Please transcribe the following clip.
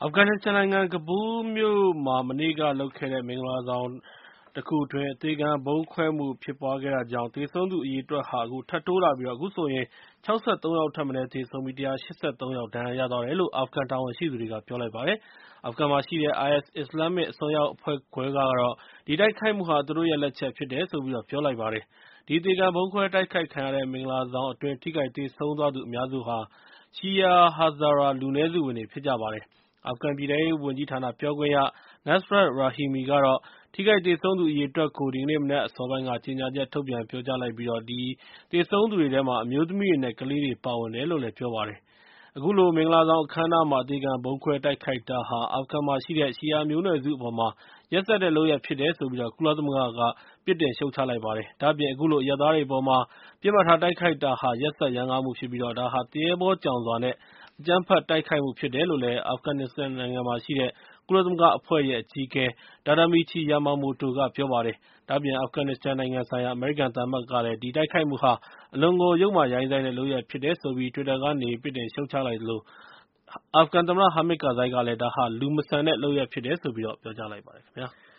အာဖဂန်နစ္စတန်နိုင်ငံ ကဘူးလ်မြို့မှာ မနေ့ကလုပ်ခဲ့တဲ့ မင်္ဂလာဆောင်တခုအတွင်း အသေခံဗုံးခွဲမှုဖြစ်ပွားခဲ့တာကြောင့် သေဆုံးသူအရေအတွက်ဟာ ထပ်တိုးလာပြီး အခုဆိုရင် ၆၃ ယောက်ထက်မနည်းသေဆုံးပြီး ၁၈၃ ယောက် ဒဏ်ရာရသွားတယ်လို့ အာဖဂန်တာဝန်ရှိသူတွေက ပြောလိုက်ပါတယ်။ အာဖဂန်မှာရှိတဲ့ IS အစ္စလာမ်မစ်အစွန်းရောက်အဖွဲ့ခွဲကတော့ ဒီတိုက်ခိုက်မှုဟာ သူတို့ရဲ့လက်ချက်ဖြစ်တယ်လို့ ပြောလိုက်ပါတယ်။ ဒီအသေခံဗုံးခွဲတိုက်ခိုက်ခံရတဲ့ မင်္ဂလာဆောင်အတွင်း ထိခိုက်သေဆုံးသွားသူအများစုဟာ ရှီယာ ဟာဇာရာ လူနည်းစုဝင်တွေဖြစ်ကြပါတယ်။ အာဖဂန်ပြည်ထဲရေးဝန်ကြီးဌာနပြောခွင့်ရ Nasrat Rahimi ကတော့ ထိခိုက်သေဆုံးသူအရေအတွက်ကို ဒီကနေ့မနက်အစောပိုင်းက ကြေညာချက်ထုတ်ပြန်ပြောကြားလိုက်ပြီး အဲဒီသေဆုံးသူတွေထဲမှာ အမျိုးသမီးတွေ နဲ့ ကလေးတွေပါဝင်တယ်လို့ ပြောပါတယ်။ အခုလို မင်္ဂလာဆောင်အခမ်းအနားမှာ အသေခံဗုံးခွဲတိုက်ခိုက်တာဟာ အာဖဂန်မှာရှိတဲ့ ရှီယာမျိုးနွယ်စုအပေါ် ရက်စက်တဲ့လုပ်ရပ်ဖြစ်တယ်လို့ ကုလသမဂ္ဂက ပြစ်တင်ရှုတ်ချလိုက်ပါတယ်။ ဒါ့အပြင် အခုလို အရပ်သားတွေအပေါ် ပစ်မှတ်ထားတိုက်ခိုက်တာဟာ ရက်စက်ရမ်းကားမှုဖြစ်ပြီး ဒါဟာ သူရဲဘောကြောင်စွာ နဲ့ အကြမ်းဖက်တိုက်ခိုက်မှုဖြစ်တယ်လို့ အာဖဂန်နစ္စတန်နိုင်ငံမှာရှိတဲ့ ကုလသမဂ္ဂအဖွဲ့ရဲ့ အကြီးအကဲ Tadamichi Yamamoto က ပြောပါတယ်။ ဒါ့အပြင် အာဖဂန်နစ္စတန်နိုင်ငံဆိုင်ရာ အမေရိကန်သံအမတ်ကလည်း ဒီတိုက်ခိုက်မှုဟာ အလွန်ကို ယုတ်မာရိုင်းစိုင်းတဲ့လုပ်ရပ်ဖြစ်တယ်လို့ တွစ်တာကနေ ပြစ်တင်ရှုတ်ချလိုက်သလို အာဖဂန်သမ္မတ ဟာမစ်ကာဇိုင်းကလည်း ဒါဟာ လူမဆန်တဲ့လုပ်ရပ်ဖြစ်တယ်လို့ ပြောကြားလိုက်ပါတယ်ခင်ဗျာ။